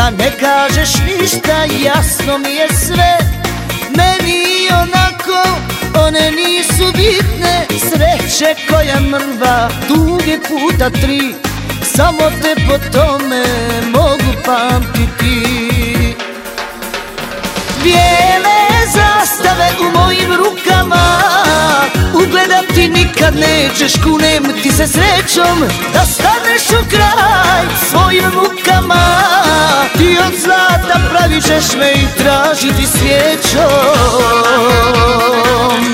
da ne kažeš ništa, jasno mi je sve. Meni onako one nisu bitne, sreće koja mrva duge puta 3. Samo te po tome mogu pamtiti. Bijele zastave u mojim rukama, ugledati nikad nećeš, kunem ti se srećom da staneš u kraj svojim mukama. Ti od zlata praviš me i tražiti svijećom.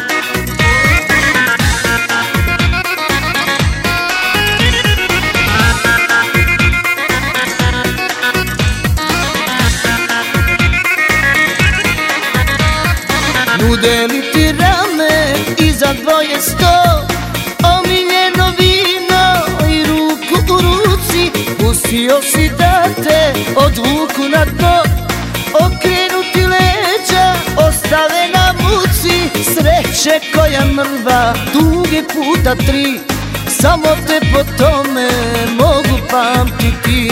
Nude li ti rame i za 200, omiljeno vino i ruku u ruci, pustio si da te odvuku na dno, okrenuti leđa ostave na muci. Sreće koja mrva duge puta 3, samo te po tome mogu pamtiti.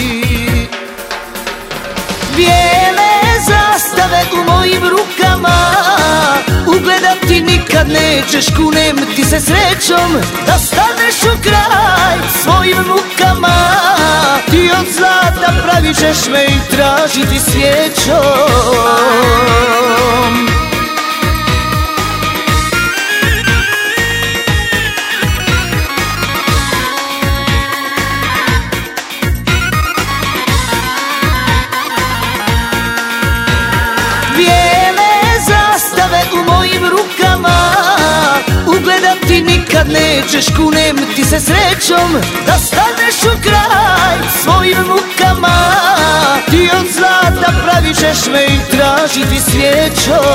Bijele zastave u mojim rukama, ugledati nikad nećeš, kunem ti se srećom da staneš u kraj svojim mukama. Ti od zlata praviš me i tražiti svijećom. U mojim rukama, ugledati nikad nećeš, kunem ti se srećom da staneš u kraj svojim mukama. Ti od zlata praviš me i tražiti svijećom.